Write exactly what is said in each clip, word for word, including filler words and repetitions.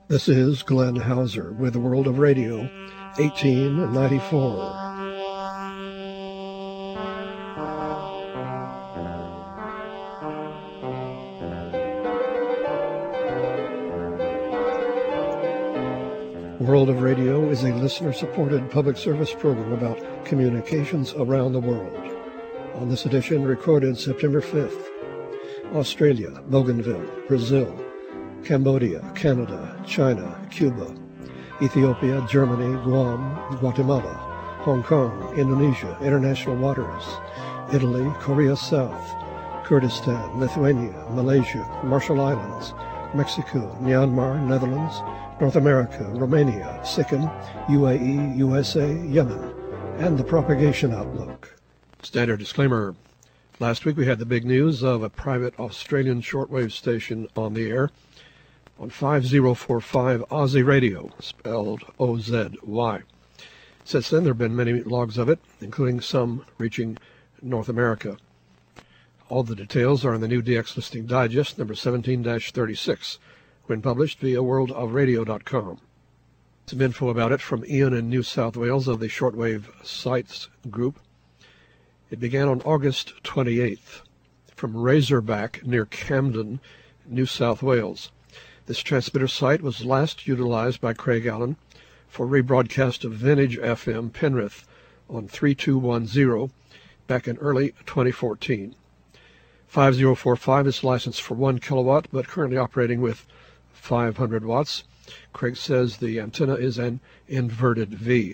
This is Glenn Hauser with the World of Radio, eighteen ninety-four. World of Radio is a listener-supported public service program about communications around the world. On this edition, recorded September fifth, Australia, Bougainville, Brazil, Cambodia, Canada, China, Cuba, Ethiopia, Germany, Guam, Guatemala, Hong Kong, Indonesia, international waters, Italy, Korea South, Kurdistan, Lithuania, Malaysia, Marshall Islands, Mexico, Myanmar, Netherlands, North America, Romania, Sikkim, U A E, U S A, Yemen, and the propagation outlook. Standard disclaimer. Last week we had the big news of a private Australian shortwave station on the air on five oh four five Aussie Radio, spelled O Z Y. Since then there have been many logs of it, including some reaching North America. All the details are in the new D X Listing Digest, number seventeen dash thirty-six, when published via world of radio dot com. Some info about it from Ian in New South Wales of the Shortwave Sites Group. It began on August twenty-eighth from Razorback near Camden, New South Wales. This transmitter site was last utilized by Craig Allen for rebroadcast of Vintage F M Penrith on three two one zero back in early twenty fourteen. five oh four five is licensed for one kilowatt, but currently operating with five hundred watts. Craig says the antenna is an inverted V.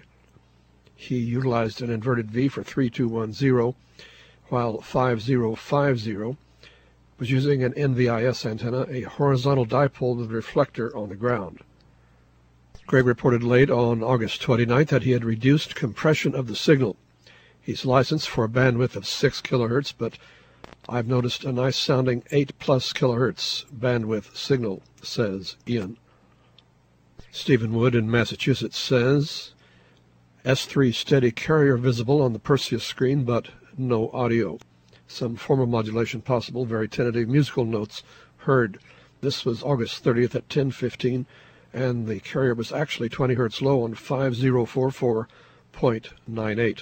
He utilized an inverted V for three two one zero, while five oh five oh was using an N V I S antenna, a horizontal dipole with a reflector on the ground. Craig reported late on August twenty-ninth that he had reduced compression of the signal. He's licensed for a bandwidth of six kilohertz, but I've noticed a nice sounding eight plus kilohertz bandwidth signal, says Ian. Stephen Wood in Massachusetts says, S three steady carrier visible on the Perseus screen, but no audio. Some form of modulation possible, very tentative musical notes heard. This was August thirtieth at ten fifteen, and the carrier was actually twenty hertz low on five oh four four point nine eight.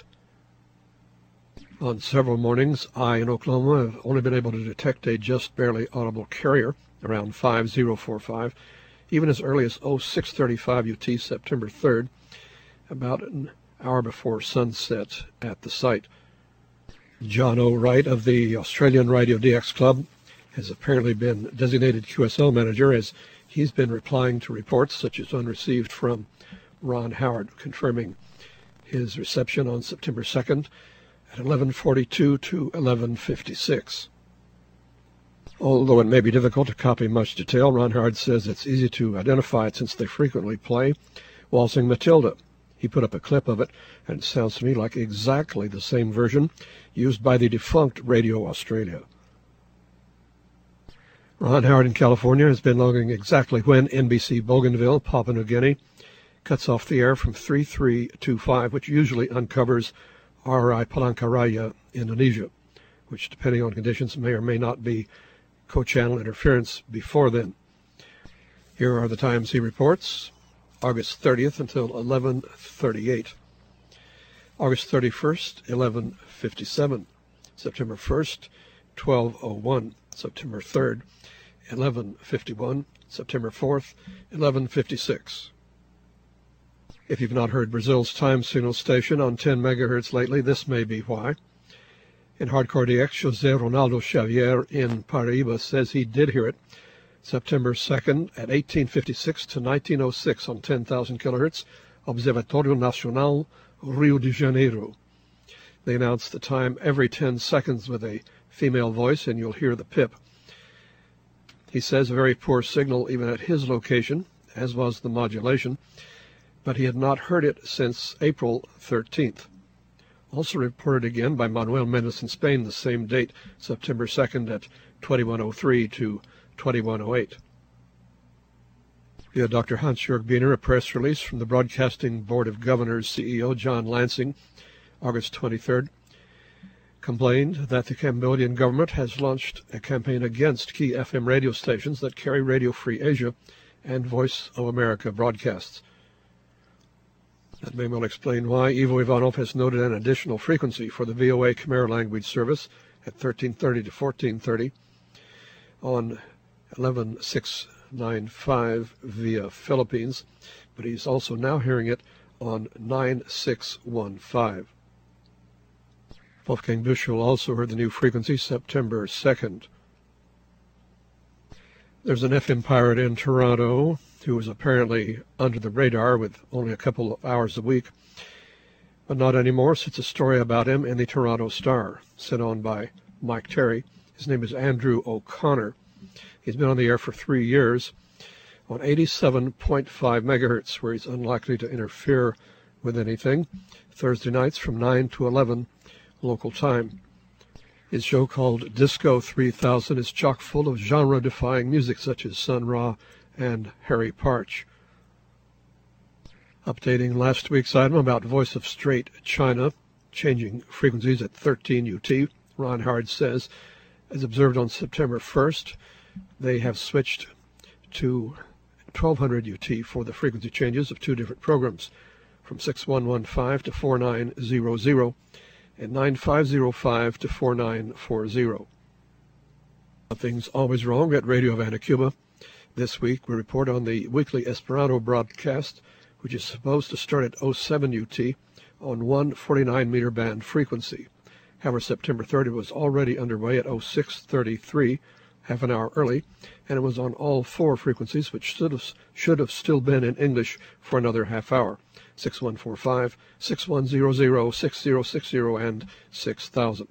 On several mornings, I in Oklahoma have only been able to detect a just barely audible carrier around five oh four five, even as early as oh six thirty-five U T September third, about an hour before sunset at the site. John O. Wright of the Australian Radio D X Club has apparently been designated Q S L manager, as he's been replying to reports such as one received from Ron Howard, confirming his reception on September second at eleven forty-two to eleven fifty-six. Although it may be difficult to copy much detail, Ron Howard says it's easy to identify it since they frequently play Waltzing Matilda. He put up a clip of it, and it sounds to me like exactly the same version used by the defunct Radio Australia. Ron Howard in California has been logging exactly when N B C Bougainville, Papua New Guinea, cuts off the air from three three two five, which usually uncovers R I Palangkaraya, Indonesia, which, depending on conditions, may or may not be co-channel interference before then. Here are the times he reports. August thirtieth until eleven thirty-eight. August thirty-first, eleven fifty-seven. September first, twelve oh one. September third, eleven fifty-one. September fourth, eleven fifty-six. If you've not heard Brazil's time signal station on ten megahertz lately, this may be why. In Hardcore D X, José Ronaldo Xavier in Paraíba says he did hear it September second at eighteen fifty-six to nineteen oh six on ten thousand kilohertz, Observatório Nacional, Rio de Janeiro. They announce the time every ten seconds with a female voice, and you'll hear the pip. He says a very poor signal even at his location, as was the modulation, but he had not heard it since April thirteenth. Also reported again by Manuel Mendes in Spain the same date, September second at twenty-one oh three to twenty-one oh eight. Via Doctor Hans-Jörg Biener, a press release from the Broadcasting Board of Governors C E O John Lansing, August twenty-third, complained that the Cambodian government has launched a campaign against key F M radio stations that carry Radio Free Asia and Voice of America broadcasts. That may well explain why Ivo Ivanov has noted an additional frequency for the V O A Khmer language service at thirteen thirty to fourteen thirty on eleven six ninety-five via Philippines, but he's also now hearing it on nine six one five. Wolfgang Büchel also heard the new frequency September second. There's an F M pirate in Toronto who was apparently under the radar with only a couple of hours a week, but not anymore since a story about him in the Toronto Star, sent on by Mike Terry. His name is Andrew O'Connor. He's been on the air for three years on eighty-seven point five megahertz, where he's unlikely to interfere with anything, Thursday nights from nine to eleven local time. His show, called Disco three thousand, is chock full of genre-defying music such as Sun Ra and Harry Parch. Updating last week's item about Voice of Straight China, changing frequencies at thirteen U T, Ron Howard says, as observed on September first, they have switched to twelve hundred U T for the frequency changes of two different programs, from six one one five to four nine zero zero and nine five zero five to four nine four zero. Nothing's always wrong at Radio Havana, Cuba. This week we report on the weekly Esperanto broadcast, which is supposed to start at oh seven U T on one forty-nine meter band frequency. However, September thirtieth was already underway at oh six thirty-three, half an hour early, and it was on all four frequencies, which should have, should have still been in English for another half hour, six one four five, six one zero zero, six zero six zero, and six thousand.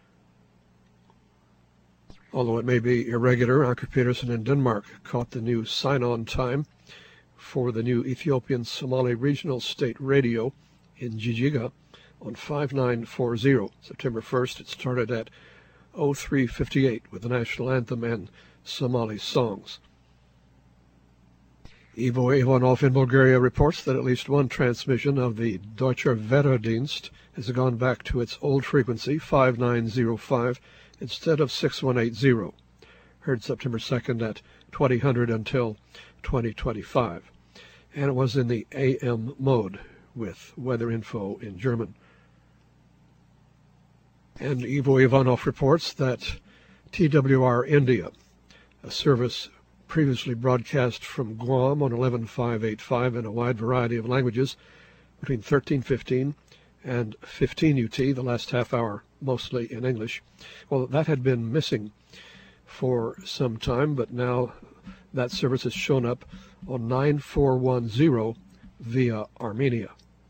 Although it may be irregular, Anker Peterson in Denmark caught the new sign-on time for the new Ethiopian Somali Regional State Radio in Jijiga on five nine four zero. September first, it started at oh three fifty-eight with the national anthem and Somali songs. Ivo Ivanov in Bulgaria reports that at least one transmission of the Deutsche Wetterdienst has gone back to its old frequency, five nine zero five, instead of six one eight zero, heard September second at twenty hundred until twenty twenty-five, and it was in the A M mode with weather info in German. And Ivo Ivanov reports that T W R India, a service previously broadcast from Guam on eleven five eighty-five in a wide variety of languages between thirteen fifteen and fifteen U T, the last half hour mostly in English. Well, that had been missing for some time, but now that service has shown up on nine four one zero via Armenia.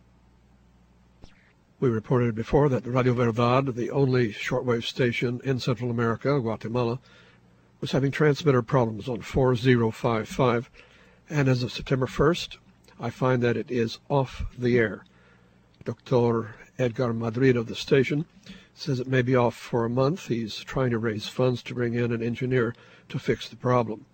We reported before that Radio Verdad, the only shortwave station in Central America, Guatemala, was having transmitter problems on four zero five five, and as of September first, I find that it is off the air. Doctor Edgar Madrid of the station says it may be off for a month. He's trying to raise funds to bring in an engineer to fix the problem.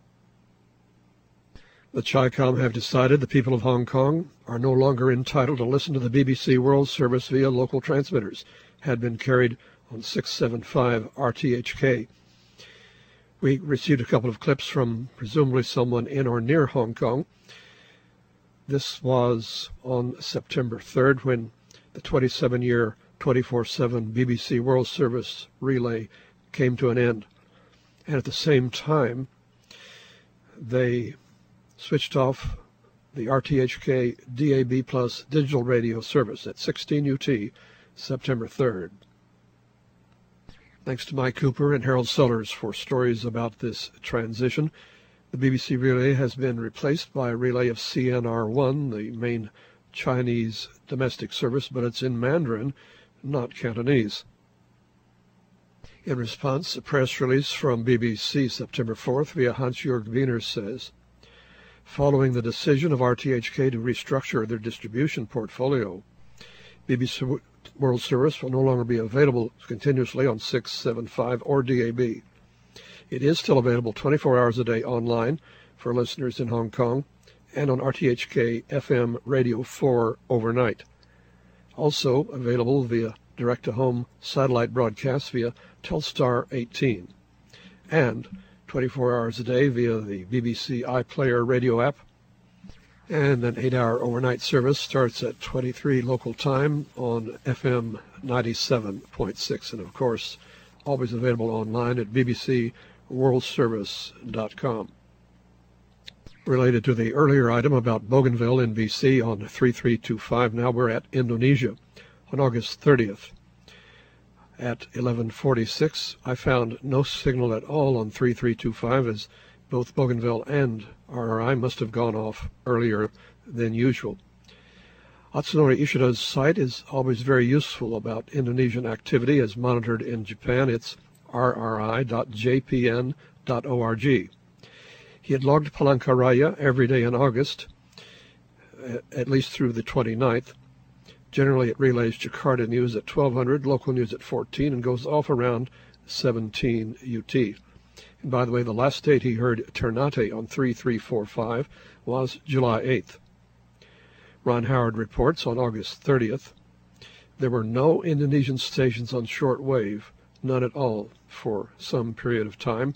The CHICOM have decided the people of Hong Kong are no longer entitled to listen to the B B C World Service via local transmitters, had been carried on six seventy-five R T H K. We received a couple of clips from presumably someone in or near Hong Kong. This was on September third when the twenty-seven-year, twenty-four seven B B C World Service relay came to an end. And at the same time, they switched off the R T H K D A B Plus digital radio service at sixteen U T, September third. Thanks to Mike Cooper and Harold Sellers for stories about this transition. The B B C relay has been replaced by a relay of C N R one, the main Chinese domestic service, but it's in Mandarin, not Cantonese. In response, a press release from B B C September fourth via Hans-Jörg Wiener says, following the decision of R T H K to restructure their distribution portfolio, B B C World Service will no longer be available continuously on six seventy-five or D A B. It is still available twenty-four hours a day online for listeners in Hong Kong and on R T H K F M Radio four overnight. Also available via direct-to-home satellite broadcasts via Telstar eighteen and twenty-four hours a day via the B B C iPlayer radio app. And an eight-hour overnight service starts at twenty-three local time on F M ninety-seven point six, and of course, always available online at b b c world service dot com. Related to the earlier item about Bougainville in B C on three three two five, now we're at Indonesia on August thirtieth. At eleven forty-six, I found no signal at all on three three two five, as both Bougainville and R R I must have gone off earlier than usual. Atsunori Ishida's site is always very useful about Indonesian activity as monitored in Japan. It's r r i dot j p n dot org. He had logged Palangkaraya every day in August, at least through the twenty-ninth. Generally, it relays Jakarta news at twelve hundred, local news at fourteen, and goes off around seventeen U T. And by the way, the last date he heard Ternate on three three four five was July eighth. Ron Howard reports on August thirtieth, there were no Indonesian stations on shortwave, none at all, for some period of time.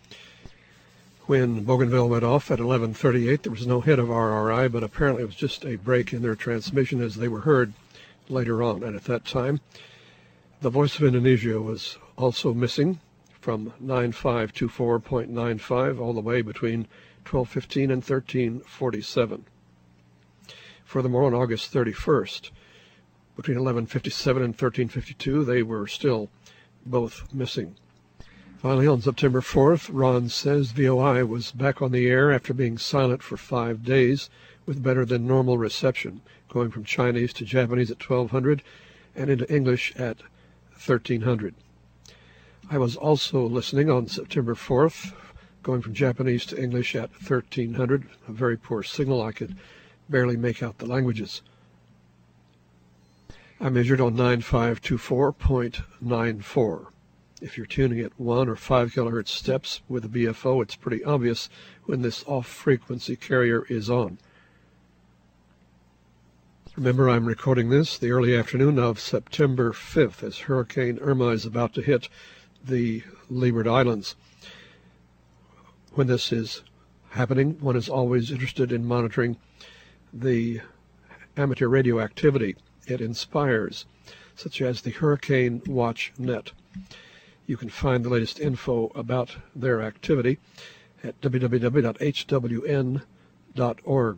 When Bougainville went off at eleven thirty-eight, there was no hit of R R I, but apparently it was just a break in their transmission as they were heard later on. And at that time, the Voice of Indonesia was also missing from nine five two four point nine five all the way between twelve fifteen and thirteen forty-seven. Furthermore, on August thirty-first, between eleven fifty-seven and thirteen fifty-two, they were still both missing. Finally, on September fourth, Ron says V O I was back on the air after being silent for five days with better than normal reception, going from Chinese to Japanese at twelve hundred and into English at thirteen hundred. I was also listening on September fourth, going from Japanese to English at thirteen hundred, a very poor signal. I could barely make out the languages. I measured on nine five two four point nine four. If you're tuning at one or five kilohertz steps with a B F O, it's pretty obvious when this off-frequency carrier is on. Remember, I'm recording this the early afternoon of September fifth as Hurricane Irma is about to hit the Leeward Islands. When this is happening, one is always interested in monitoring the amateur radio activity it inspires, such as the Hurricane Watch Net. You can find the latest info about their activity at w w w dot h w n dot org,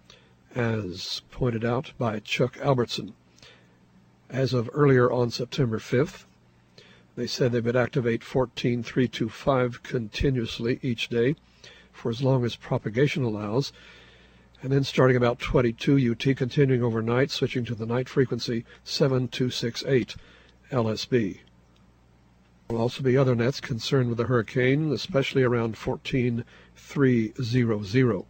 as pointed out by Chuck Albertson. As of earlier on September fifth, they said they would activate fourteen three two five continuously each day for as long as propagation allows, and then starting about twenty-two U T, continuing overnight, switching to the night frequency seven two six eight L S B. There will also be other nets concerned with the hurricane, especially around fourteen three hundred.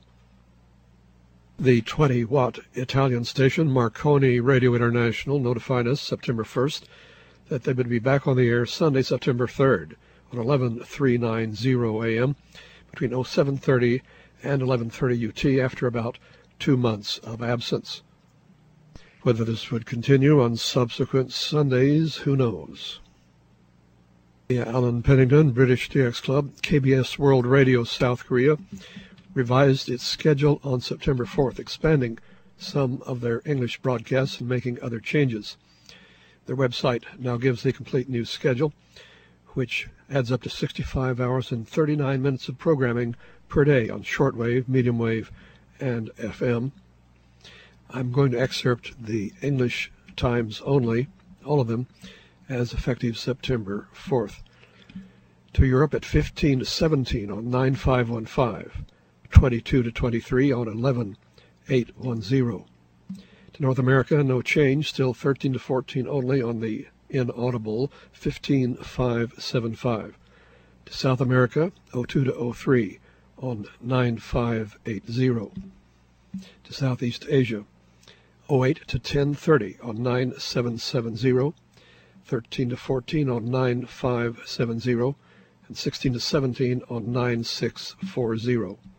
The twenty watt Italian station Marconi Radio International notified us September first that they would be back on the air Sunday, September third on eleven three ninety A M between oh seven thirty and eleven thirty U T after about two months of absence. Whether this would continue on subsequent Sundays, who knows? Alan Pennington, British D X Club, K B S World Radio South Korea, revised its schedule on September fourth, expanding some of their English broadcasts and making other changes. Their website now gives the complete new schedule, which adds up to sixty-five hours and thirty-nine minutes of programming per day on shortwave, medium wave, and F M. I'm going to excerpt the English times only, all of them, as effective September fourth. To Europe at fifteen to seventeen on nine five one five, twenty-two to twenty-three on eleven eight ten. To North America, no change, still thirteen to fourteen only on the inaudible fifteen five seventy-five. To South America, oh two to oh three on nine five eighty. To Southeast Asia, oh eight to ten thirty on nine seven seventy, thirteen to fourteen on nine five seventy, and sixteen to seventeen on nine six forty.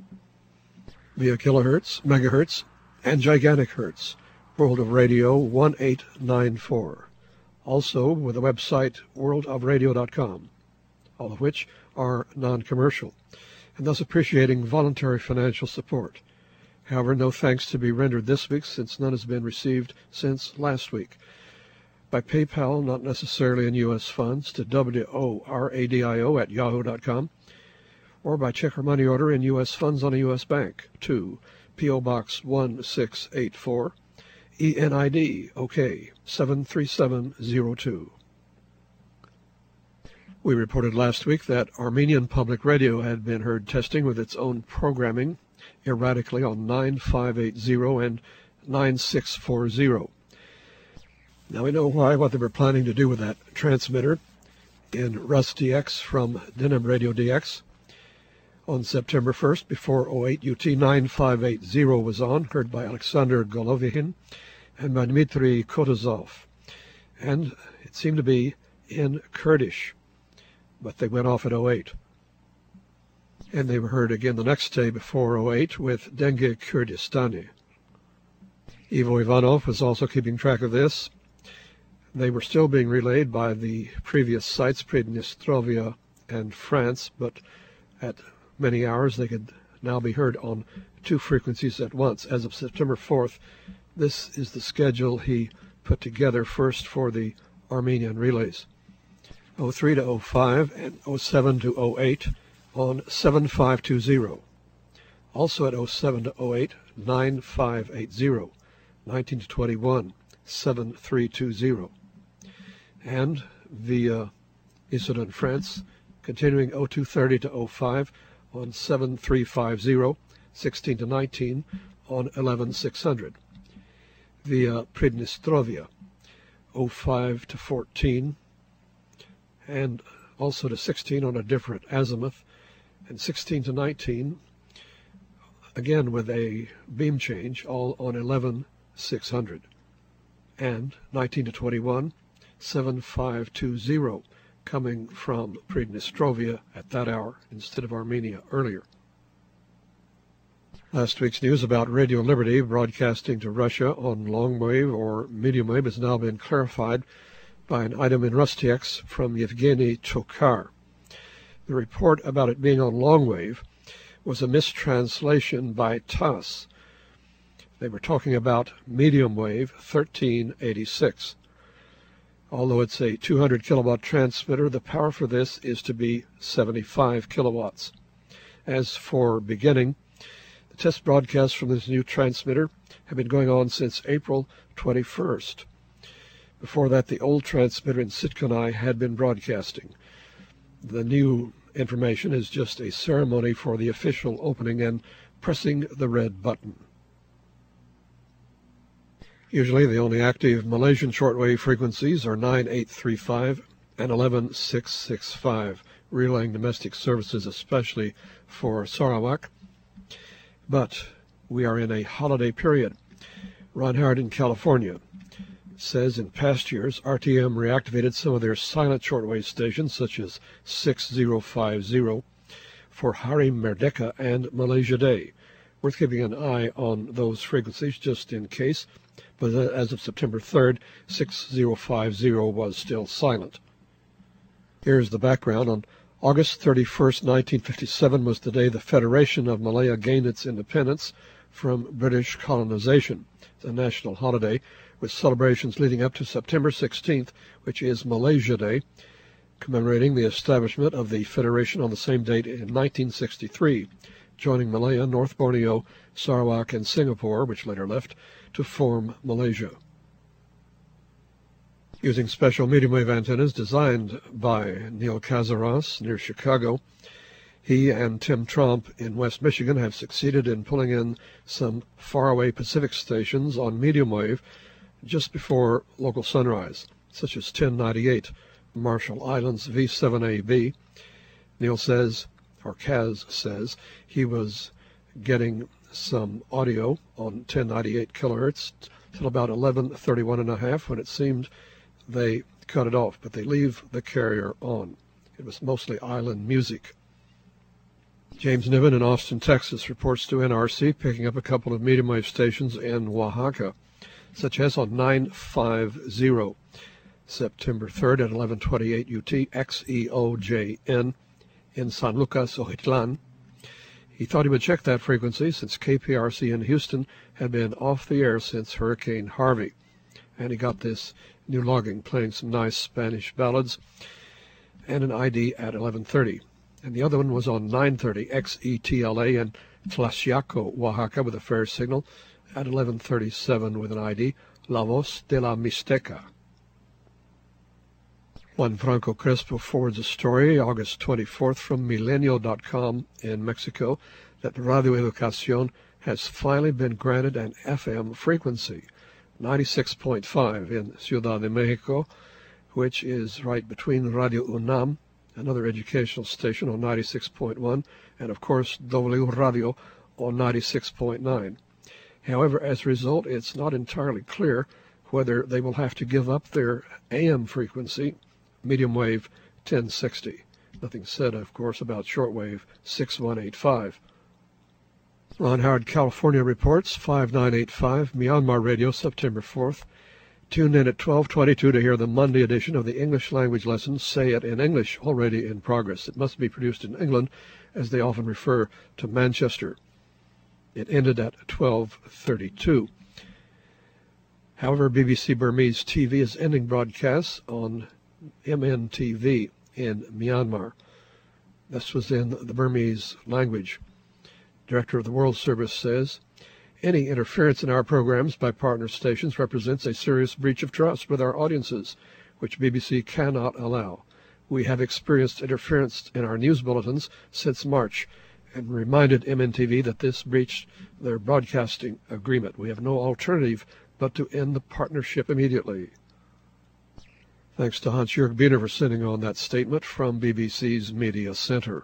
Via kilohertz, megahertz, and gigantic hertz, World of Radio one eight nine four. Also with the website world of radio dot com, all of which are non-commercial, and thus appreciating voluntary financial support. However, no thanks to be rendered this week since none has been received since last week. By PayPal, not necessarily in U S funds, to W O R A D I O at yahoo dot com, or by check or money order in U S funds on a U S bank to P O Box one six eight four, E N I D OK seven three seven zero two. We reported last week that Armenian Public Radio had been heard testing with its own programming erratically on nine five eight zero and nine six four zero. Now we know why, what they were planning to do with that transmitter in RusDX from Deneb Radio D X. On September first, before oh eight U T, nine five eight zero was on, heard by Alexander Golovihin and by Dmitry Kotazov. And it seemed to be in Kurdish, but they went off at oh eight. And they were heard again the next day before oh eight with Denge Kurdistani. Ivo Ivanov was also keeping track of this. They were still being relayed by the previous sites, Pridnestrovia and France, but at many hours they could now be heard on two frequencies at once. As of September fourth, this is the schedule he put together first for the Armenian relays. oh three to oh five and oh seven to oh eight on seven five two zero. Also at oh seven to oh eight, nine five eight zero, nineteen to twenty-one, seven three two zero. And via Issoudun, France, continuing oh two thirty to oh five on seven three five zero, sixteen to nineteen on eleven six hundred. Via Pridnestrovia, oh five to fourteen, and also to sixteen on a different azimuth, and sixteen to nineteen, again with a beam change, all on eleven six hundred. And nineteen to twenty-one, seven five two zero, coming from Pridnestrovia at that hour instead of Armenia earlier. Last week's news about Radio Liberty broadcasting to Russia on long wave or medium wave has now been clarified by an item in RusDX from Yevgeny Tokar. The report about it being on long wave was a mistranslation by T A S S. They were talking about medium wave thirteen eighty-six. Although it's a two hundred kilowatt transmitter, the power for this is to be seventy-five kilowatts. As for beginning, the test broadcasts from this new transmitter have been going on since April twenty-first. Before that, the old transmitter in Sitkonai had been broadcasting. The new information is just a ceremony for the official opening and pressing the red button. Usually the only active Malaysian shortwave frequencies are nine eight three five and eleven six six five, relaying domestic services especially for Sarawak. But we are in a holiday period. Ron Howard in California says in past years R T M reactivated some of their silent shortwave stations such as six zero five zero for Hari Merdeka and Malaysia Day. Worth keeping an eye on those frequencies just in case. But as of September third, six zero five zero was still silent. Here's the background. On August thirty-first, nineteen fifty-seven was the day the Federation of Malaya gained its independence from British colonization. It's a national holiday with celebrations leading up to September sixteenth, which is Malaysia Day, commemorating the establishment of the Federation on the same date in nineteen sixty-three, joining Malaya, North Borneo, Sarawak, and Singapore, which later left, to form Malaysia. Using special medium wave antennas designed by Neil Cazares near Chicago, he and Tim Tromp in West Michigan have succeeded in pulling in some faraway Pacific stations on medium wave just before local sunrise, such as ten ninety-eight, Marshall Islands V seven A B. Neil says, or Kaz says, he was getting some audio on ten ninety-eight kilohertz till about eleven thirty-one and a half, when it seemed they cut it off, but they leave the carrier on. It was mostly island music. James Niven in Austin, Texas, reports to N R C picking up a couple of medium wave stations in Oaxaca, such as on nine fifty, September third at eleven twenty-eight U T, X E O J N, in San Lucas, Ojitlan. He thought he would check that frequency since K P R C in Houston had been off the air since Hurricane Harvey. And he got this new logging playing some nice Spanish ballads and an I D at eleven thirty. And the other one was on nine thirty X E T L A in Tlaxiaco, Oaxaca, with a fair signal at eleven thirty-seven with an I D, La Voz de la Mixteca. Juan Franco Crespo forwards a story, August twenty-fourth, from Milenio dot com in Mexico, that Radio Educación has finally been granted an F M frequency, ninety-six point five in Ciudad de Mexico, which is right between Radio UNAM, another educational station, on ninety-six point one, and of course W Radio on ninety-six point nine. However, as a result, it's not entirely clear whether they will have to give up their A M frequency, medium wave ten sixty. Nothing said, of course, about shortwave sixty-one eighty-five. Ron Howard, California reports, five nine eight five, Myanmar Radio, September fourth. Tune in at twelve twenty-two to hear the Monday edition of the English language lesson, Say It in English, already in progress. It must be produced in England, as they often refer to Manchester. It ended at twelve thirty-two. However, B B C Burmese T V is ending broadcasts on M N T V in Myanmar. This was in the Burmese language. Director of the World Service says, any interference in our programs by partner stations represents a serious breach of trust with our audiences, which B B C cannot allow. We have experienced interference in our news bulletins since March and reminded M N T V that this breached their broadcasting agreement. We have no alternative but to end the partnership immediately. Thanks to Hans-Jörg Biener for sending on that statement from B B C's Media Center.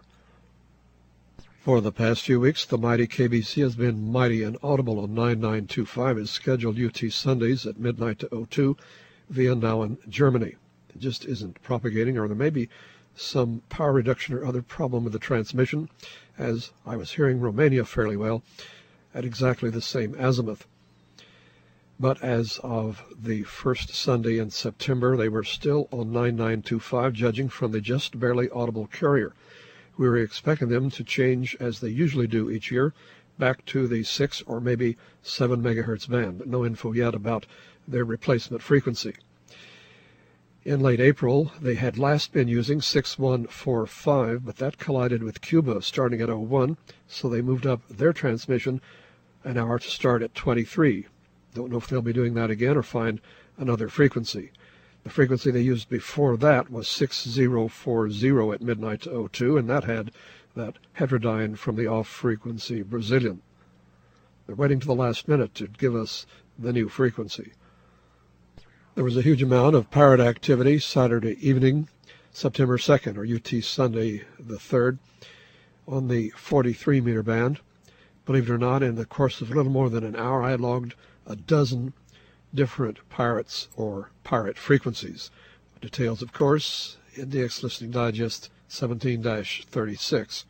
For the past few weeks, the mighty K B C has been mighty and audible on nine nine two five as scheduled U T Sundays at midnight to oh two via Nauen, Germany. It just isn't propagating, or there may be some power reduction or other problem with the transmission, as I was hearing Romania fairly well at exactly the same azimuth. But as of the first Sunday in September, they were still on nine nine two five, judging from the just barely audible carrier. We were expecting them to change, as they usually do each year, back to the six or maybe seven megahertz band, but no info yet about their replacement frequency. In late April, they had last been using six one four five, but that collided with Cuba starting at oh one, so they moved up their transmission an hour to start at twenty-three. Don't know if they'll be doing that again or find another frequency. The frequency they used before that was six zero four zero at midnight to oh two, and that had that heterodyne from the off-frequency Brazilian. They're waiting to the last minute to give us the new frequency. There was a huge amount of pirate activity Saturday evening, September second, or U T Sunday the third, on the forty-three meter band. Believe it or not, in the course of a little more than an hour, I logged a dozen different pirates or pirate frequencies. Details, of course, in D X Listening Digest seventeen dash thirty-six.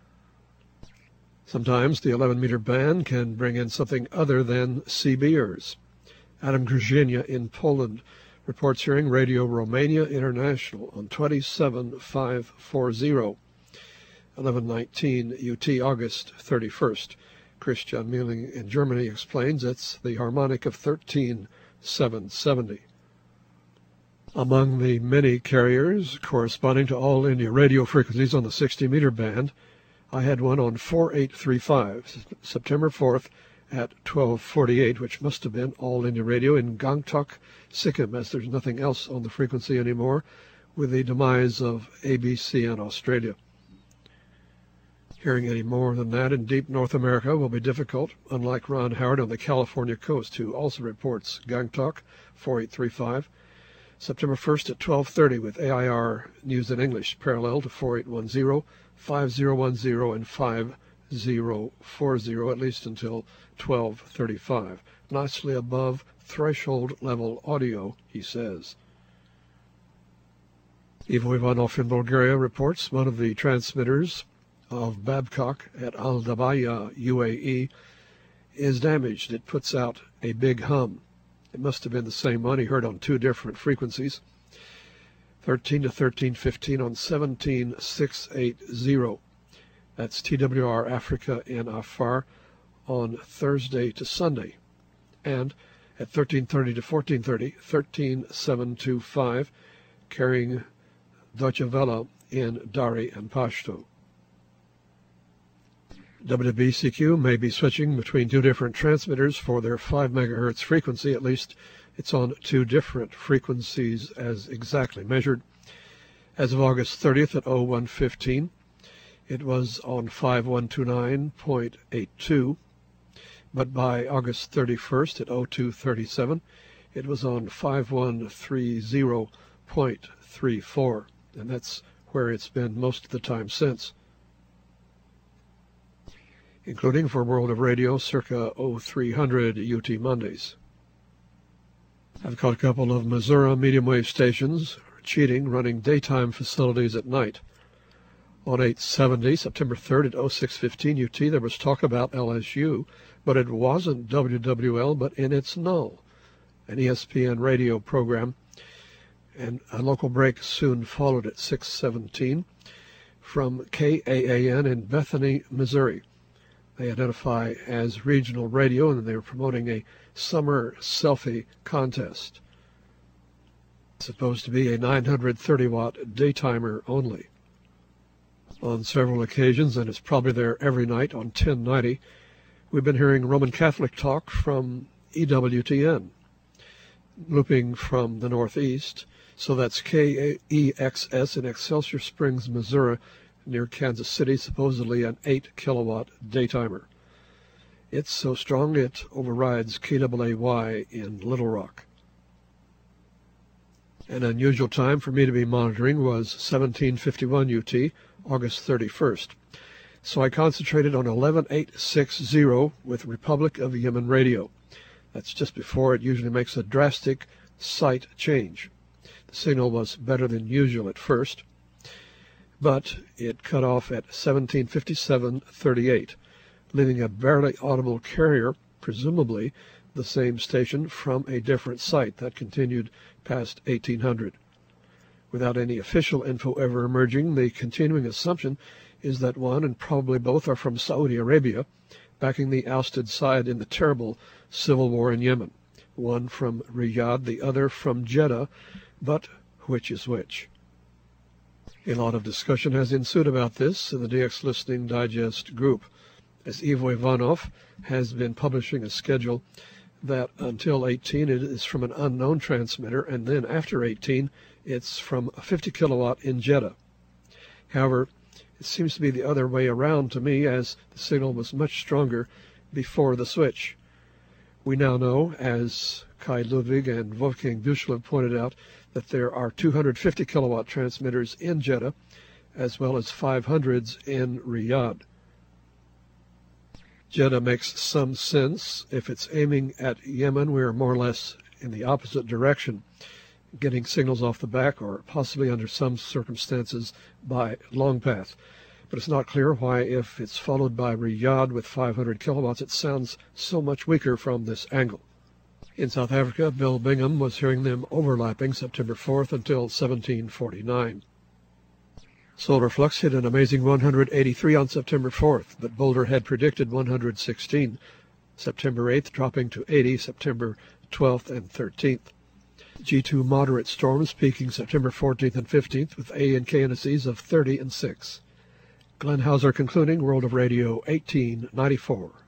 Sometimes the eleven meter band can bring in something other than C Bers. Adam Grzynia in Poland reports hearing Radio Romania International on twenty-seven five forty, eleven nineteen U T, August thirty-first. Christian Mieling in Germany explains it's the harmonic of thirteen seven seventy. Among the many carriers corresponding to all India radio frequencies on the sixty meter band, I had one on four eight three five, September fourth at twelve forty-eight, which must have been all India radio in Gangtok, Sikkim, as there's nothing else on the frequency anymore with the demise of A B C in Australia. Hearing any more than that in deep North America will be difficult, unlike Ron Howard on the California coast, who also reports Gangtok, four eight three five, September first at twelve thirty with A I R News in English, parallel to four eight one zero, five zero one zero, and five zero four zero, at least until twelve thirty-five. Nicely above threshold level audio, he says. Ivo Ivanov in Bulgaria reports one of the transmitters of Babcock at Al Dabaya, U A E, is damaged. It puts out a big hum. It must have been the same one he heard on two different frequencies. thirteen to thirteen fifteen on seventeen six eighty. That's T W R Africa in Afar on Thursday to Sunday. And at thirteen thirty to fourteen thirty, thirteen seven twenty-five, carrying Deutsche Welle in Dari and Pashto. W B C Q may be switching between two different transmitters for their five megahertz frequency. At least it's on two different frequencies as exactly measured. As of August thirtieth at oh one fifteen, it was on five one two nine point eight two, but by August thirty-first at oh two thirty-seven, it was on five one three zero point three four, and that's where it's been most of the time since, including for World of Radio circa oh three hundred U T Mondays. I've caught a couple of Missouri medium wave stations cheating, running daytime facilities at night. On eight seventy, September third at oh six fifteen U T, there was talk about L S U, but it wasn't W W L, but in its null, an E S P N radio program, and a local break soon followed at six seventeen from K A A N in Bethany, Missouri. They identify as regional radio, and they were promoting a summer selfie contest. It's supposed to be a nine hundred thirty watt daytimer only. On several occasions, and it's probably there every night on ten ninety, we've been hearing Roman Catholic talk from E W T N, looping from the northeast. So that's K E X S in Excelsior Springs, Missouri, near Kansas City, supposedly an eight kilowatt daytimer. It's so strong it overrides K A A Y in Little Rock. An unusual time for me to be monitoring was seventeen fifty-one U T, August thirty-first. So I concentrated on eleven eight sixty with Republic of Yemen Radio. That's just before it usually makes a drastic site change. The signal was better than usual at first, but it cut off at seventeen fifty-seven thirty-eight, leaving a barely audible carrier, presumably the same station from a different site that continued past eighteen hundred. Without any official info ever emerging, the continuing assumption is that one and probably both are from Saudi Arabia, backing the ousted side in the terrible civil war in Yemen. One from Riyadh, the other from Jeddah, but which is which? A lot of discussion has ensued about this in the D X Listening Digest group, as Ivo Ivanov has been publishing a schedule that until eighteen it is from an unknown transmitter, and then after eighteen it's from a fifty kilowatt in Jeddah. However, it seems to be the other way around to me, as the signal was much stronger before the switch. We now know, as Kai Ludwig and Wolfgang Büchel have pointed out, that there are two hundred fifty kilowatt transmitters in Jeddah, as well as five hundreds in Riyadh. Jeddah makes some sense. If it's aiming at Yemen, we are more or less in the opposite direction, getting signals off the back or possibly under some circumstances by long path. But it's not clear why, if it's followed by Riyadh with five hundred kilowatts, it sounds so much weaker from this angle. In South Africa, Bill Bingham was hearing them overlapping September fourth until seventeen forty-nine. Solar Flux hit an amazing one hundred eighty-three on September fourth, but Boulder had predicted one hundred sixteen. September eighth dropping to eighty, September twelfth and thirteenth. G two moderate storms peaking September fourteenth and fifteenth with A and K indices of thirty and six. Glenn Hauser concluding, World of Radio eighteen ninety-four.